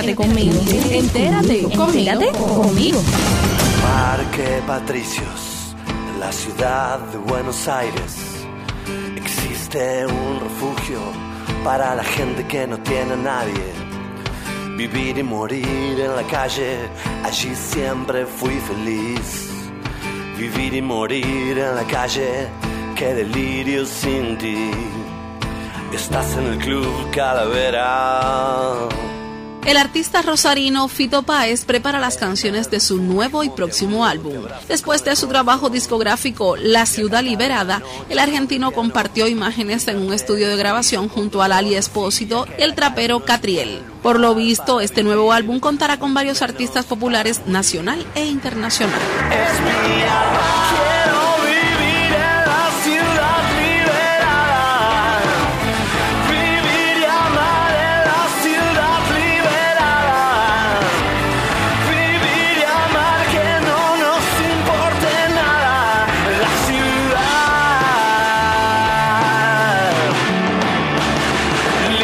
Entérate conmigo. Entérate conmigo. Parque Patricios, en la ciudad de Buenos Aires, existe un refugio para la gente que no tiene a nadie. Vivir y morir en la calle, allí siempre fui feliz. Vivir y morir en la calle, qué delirio sin ti. Estás en el Club Calavera. El artista rosarino Fito Páez prepara las canciones de su nuevo y próximo álbum. Después de su trabajo discográfico La Ciudad Liberada, el argentino compartió imágenes en un estudio de grabación junto a Lali Espósito y el trapero Catriel. Por lo visto, este nuevo álbum contará con varios artistas populares nacional e internacional. Es mi alma, quiero vivir en la ciudad liberada. Vivir y amar en la ciudad liberada. Vivir y amar que no nos importe nada. La ciudad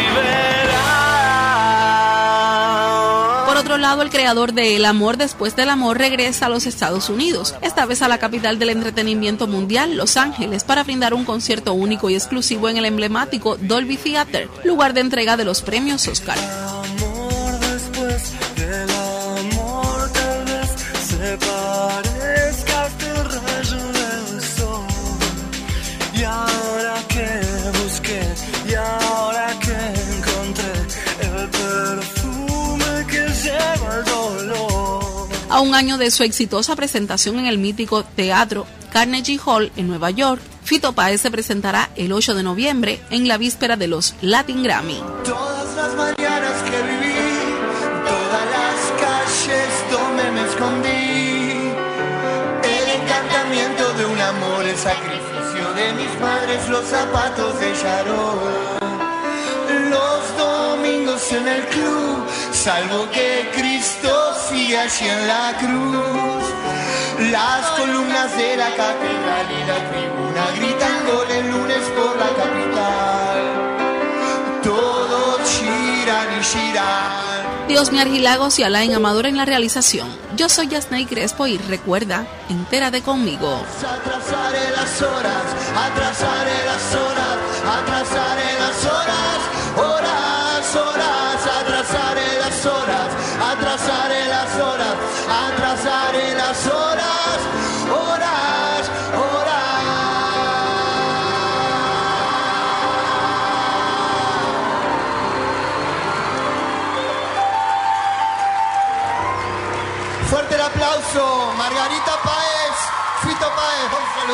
liberada. Por otro lado, el creador de El Amor Después del Amor regresa a los Estados Unidos, esta vez a la capital del entretenimiento mundial, Los Ángeles, para brindar un concierto único y exclusivo en el emblemático Dolby Theater, lugar de entrega de los premios Oscar. Amor después del amor, tal vez se parezca a este rayo del sol. Y ahora que busqué, y ahora que encontré el perfume que lleva el dolor. A un año de su exitosa presentación en el mítico Teatro Carnegie Hall en Nueva York, Fito Páez se presentará el 8 de noviembre en la víspera de los Latin Grammy. Todas las mañanas que viví, todas las calles donde me escondí, el encantamiento de un amor, el sacrificio de mis padres, los zapatos de Charol, los domingos en el club, salvo que Cristo sigue allí en la cruz, las columnas de la catedral y la tribuna gritando el lunes por la capital, todos giran y giran. Diosmi Argilagos y Alain Amador en la realización. Yo soy Yasney Crespo y recuerda, entérate conmigo. Atrasaré las horas, atrasaré las horas, atrasaré las horas, horas, horas, atrasaré las horas, atrasaré las horas, atrasaré las horas, horas, horas. Fuerte el aplauso, Margarita Páez, Fito Páez, vamos a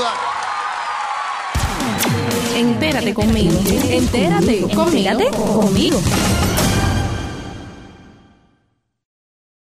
saludar. Entérate conmigo. Entérate conmigo.